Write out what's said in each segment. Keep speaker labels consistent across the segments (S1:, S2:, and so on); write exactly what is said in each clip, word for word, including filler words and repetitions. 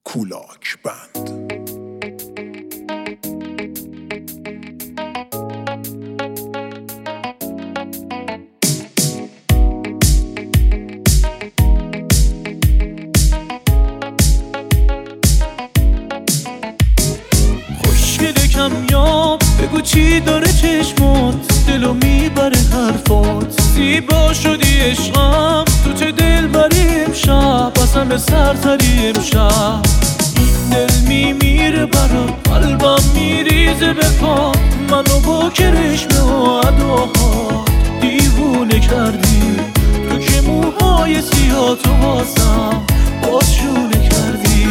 S1: کولاک بند.
S2: کمیاب بگو چی داره چشمات، دلو میبره حرفات. زیبا شدی عشقم، تو چه دل بری امشب، اصلا به سرتری امشب. دل میمیره برات، قلبم میریزه به پا، منو با کرشمه و اداها دیوونه کردی. تو که موهای سیاه تو واسم باز شونه کردی.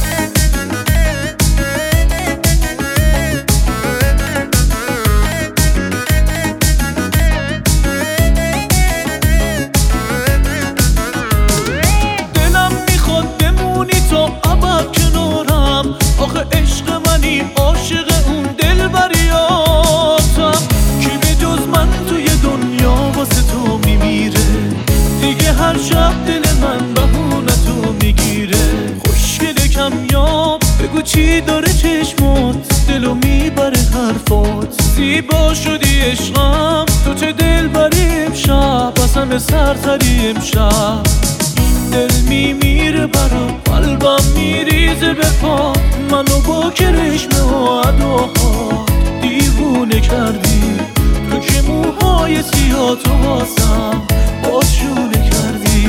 S2: آخه عشق منی، عاشق اون دل بریاتم که به جز من توی دنیا واسه تو میمیره. دیگه هر شب دل من بهونه تو میگیره. خوشگل کمیاب بگو چی داره چشمات، دلو میبره حرفات. زیبا شدی عشقم، تو چه دل بری امشب، اصلا به سرتری امشب. دل میمیره برات، قلبم میریزه به پا، منو با کرشمه و اداها دیوونه کردی. تو که موهای سیاه تو واسم باز شونه کردی.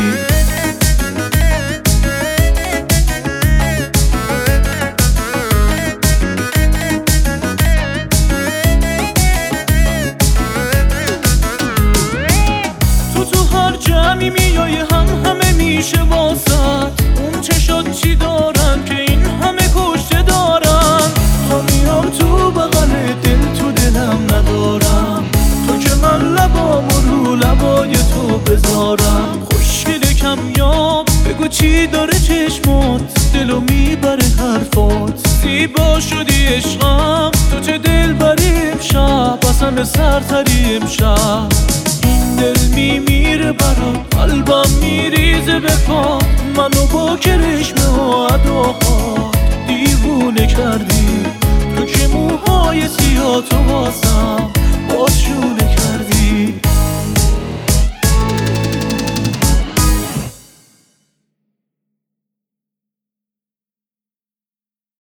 S2: تو تو هر جمعی میای هم همه میشه واسد. اون چشات چی دارن که این همه کشته دارن. تا میام تو بغل دل تو دلم ندارم، تو که من لبامو رو لبای تو بذارم. خوشگل کمیاب بگو چی داره چشمات، دلو میبره حرفات. زیبا شدی عشقم، تو چه دل بری امشب، اصلا به سرتری امشب. دل میمیره برات، قلبم میریزه به پا، منو با کرشمه و اداها دیوونه کردی. تو که موهای سیاه تو واسم